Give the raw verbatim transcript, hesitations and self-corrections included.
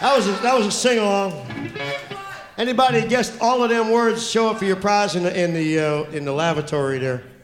That was a, that was a sing-along. Anybody guessed all of them words, show up for your prize in the in the uh, in the lavatory there.